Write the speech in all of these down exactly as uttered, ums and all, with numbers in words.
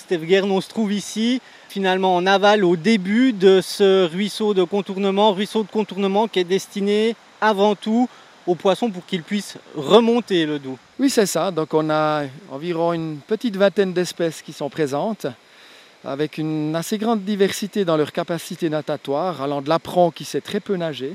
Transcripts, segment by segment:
Steve-Guerin, on se trouve ici, finalement en aval, au début de ce ruisseau de contournement, ruisseau de contournement qui est destiné avant tout aux poissons pour qu'ils puissent remonter le Doubs. Oui, c'est ça. Donc on a environ une petite vingtaine d'espèces qui sont présentes, avec une assez grande diversité dans leur capacité natatoire, allant de l'apron qui sait très peu nager,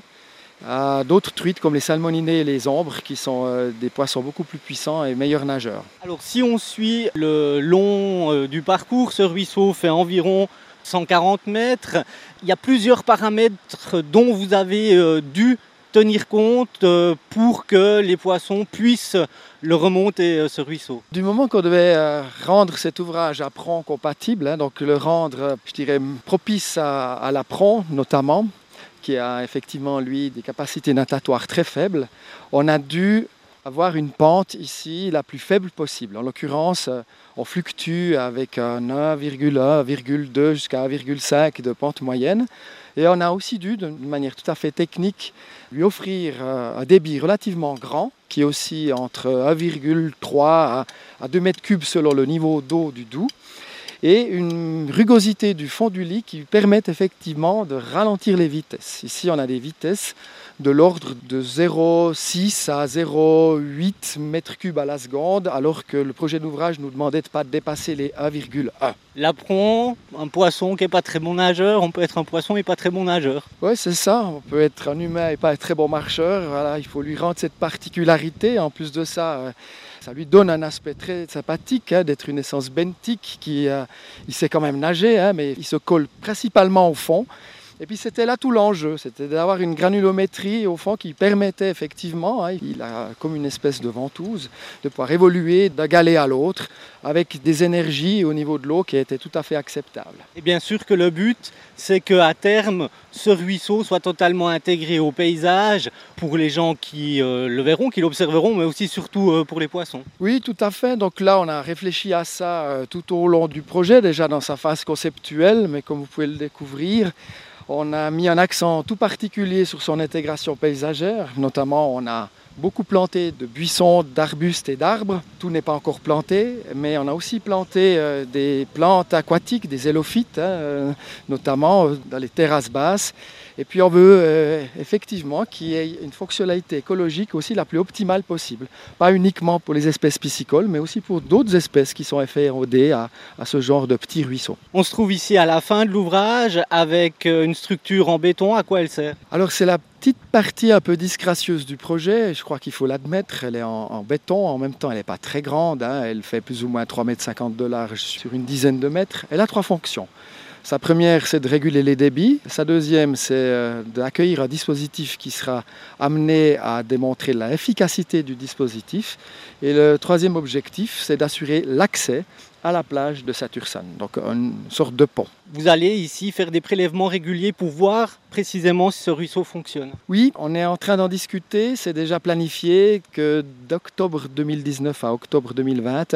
à d'autres truites comme les salmoninés et les ombres qui sont euh, des poissons beaucoup plus puissants et meilleurs nageurs. Alors si on suit le long euh, du parcours, ce ruisseau fait environ cent quarante mètres. Il y a plusieurs paramètres dont vous avez euh, dû tenir compte euh, pour que les poissons puissent le remonter, euh, ce ruisseau. Du moment qu'on devait euh, rendre cet ouvrage apron compatible, hein, donc le rendre, je dirais, propice à, à l'apron notamment, qui a effectivement, lui, des capacités natatoires très faibles, on a dû avoir une pente ici la plus faible possible. En l'occurrence, on fluctue avec un un virgule un, un virgule deux jusqu'à un virgule cinq de pente moyenne. Et on a aussi dû, d'une manière tout à fait technique, lui offrir un débit relativement grand, qui est aussi entre un virgule trois à deux mètres cubes selon le niveau d'eau du Doubs, et une rugosité du fond du lit qui permet effectivement de ralentir les vitesses. Ici, on a des vitesses de l'ordre de zéro virgule six à zéro virgule huit mètres cubes à la seconde, alors que le projet d'ouvrage nous demandait de ne pas dépasser les un virgule un. L'apron, un poisson qui n'est pas très bon nageur, on peut être un poisson et pas très bon nageur. Oui, c'est ça, on peut être un humain et pas un très bon marcheur. Voilà, il faut lui rendre cette particularité. En plus de ça, ça lui donne un aspect très sympathique, hein, d'être une essence benthique qui euh, il sait quand même nager, hein, mais il se colle principalement au fond. Et puis c'était là tout l'enjeu, c'était d'avoir une granulométrie au fond qui permettait effectivement, hein, il a comme une espèce de ventouse, de pouvoir évoluer d'un galet à l'autre avec des énergies au niveau de l'eau qui étaient tout à fait acceptables. Et bien sûr que le but, c'est qu'à terme, ce ruisseau soit totalement intégré au paysage pour les gens qui euh, le verront, qui l'observeront, mais aussi surtout euh, pour les poissons. Oui, tout à fait. Donc là, on a réfléchi à ça euh, tout au long du projet, déjà dans sa phase conceptuelle, mais comme vous pouvez le découvrir, on a mis un accent tout particulier sur son intégration paysagère. Notamment, on a beaucoup planté de buissons, d'arbustes et d'arbres. Tout n'est pas encore planté, mais on a aussi planté euh, des plantes aquatiques, des élophytes, hein, euh, notamment euh, dans les terrasses basses. Et puis on veut euh, effectivement qu'il y ait une fonctionnalité écologique aussi la plus optimale possible. Pas uniquement pour les espèces piscicoles, mais aussi pour d'autres espèces qui sont référées à, à ce genre de petits ruisseaux. On se trouve ici à la fin de l'ouvrage avec une structure en béton. À quoi elle sert? Alors c'est la petite partie un peu disgracieuse du projet, je crois qu'il faut l'admettre. Elle est en, en béton, en même temps elle n'est pas très grande, hein. Elle fait plus ou moins trois mètres cinquante de large sur une dizaine de mètres. Elle a trois fonctions. Sa première, c'est de réguler les débits. Sa deuxième, c'est d'accueillir un dispositif qui sera amené à démontrer l'efficacité du dispositif. Et le troisième objectif, c'est d'assurer l'accès à la plage de Satursan, donc une sorte de pont. Vous allez ici faire des prélèvements réguliers pour voir précisément si ce ruisseau fonctionne? Oui, on est en train d'en discuter. C'est déjà planifié que d'octobre deux mille dix-neuf à octobre deux mille vingt,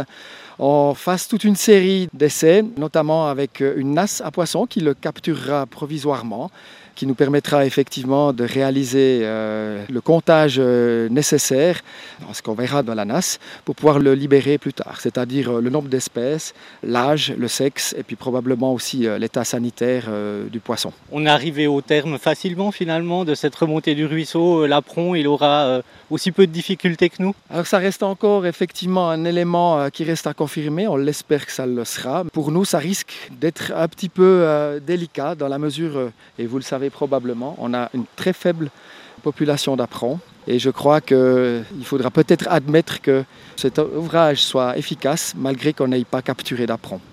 on fasse toute une série d'essais, notamment avec une nasse à poissons qui le capturera provisoirement, qui nous permettra effectivement de réaliser euh, le comptage euh, nécessaire, ce qu'on verra dans la nasse, pour pouvoir le libérer plus tard, c'est-à-dire euh, le nombre d'espèces, l'âge, le sexe et puis probablement aussi euh, l'état sanitaire euh, du poisson. On est arrivé au terme facilement finalement de cette remontée du ruisseau. L'apron, il aura euh, aussi peu de difficultés que nous? Alors ça reste encore effectivement un élément euh, qui reste à confirmer, on l'espère que ça le sera. Pour nous, ça risque d'être un petit peu euh, délicat dans la mesure, euh, et vous le savez probablement, on a une très faible population d'aprons et je crois qu'il faudra peut-être admettre que cet ouvrage soit efficace malgré qu'on n'ait pas capturé d'aprons.